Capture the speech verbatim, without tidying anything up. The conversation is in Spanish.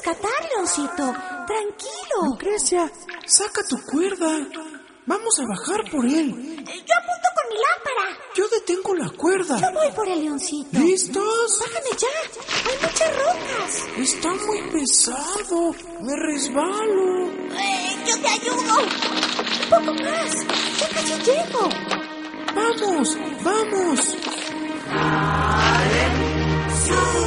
rescatar, Leoncito. Tranquilo. Lucrecia, saca tu cuerda. Vamos a bajar por él. Yo apunto con mi lámpara. Yo detengo la cuerda. Yo voy por el Leoncito. ¿Listos? Bájame ya. Hay muchas rocas. Está muy pesado. Me resbalo. Eh, yo te ayudo. Un poco más. Ya casi llego. Vamos, vamos. ¡Sube!